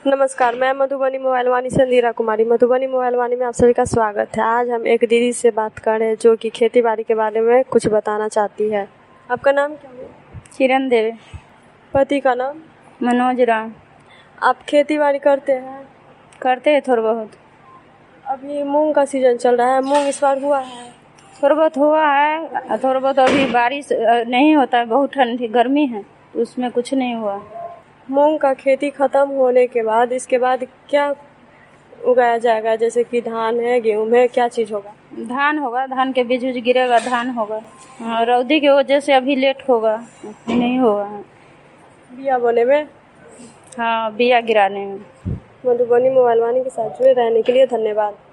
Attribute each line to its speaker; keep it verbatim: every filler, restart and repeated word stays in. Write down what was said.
Speaker 1: नमस्कार, मैं मधुबनी मोबाइल वाणी से नीरा कुमारी। मधुबनी मोबाइल वाणी में आप सभी का स्वागत है। आज हम एक दीदी से बात कर रहे हैं जो कि खेती बाड़ी के बारे में कुछ बताना चाहती है। आपका नाम क्या है?
Speaker 2: किरण देवी।
Speaker 1: पति का नाम?
Speaker 2: मनोज राम।
Speaker 1: आप खेती बाड़ी करते हैं?
Speaker 2: करते हैं थोड़ा बहुत।
Speaker 1: अभी मूंग का सीजन चल रहा है, मूंग इस बार हुआ है?
Speaker 2: थोड़ा बहुत हुआ है, थोड़ा बहुत अभी बारिश नहीं होता है, बहुत ठंडी गर्मी है, उसमें कुछ नहीं हुआ।
Speaker 1: मूंग का खेती खत्म होने के बाद इसके बाद क्या उगाया जाएगा? जैसे कि धान है, गेहूं है, क्या चीज़ होगा?
Speaker 2: धान होगा, धान के बीज उज गिरेगा, धान होगा। हाँ, रौदी की वजह से अभी लेट होगा, नहीं होगा।
Speaker 1: बिया बोने में?
Speaker 2: हाँ, बिया गिराने में।
Speaker 1: मधुबनी मोबाइल वाणी के साथ जुड़े रहने के लिए धन्यवाद।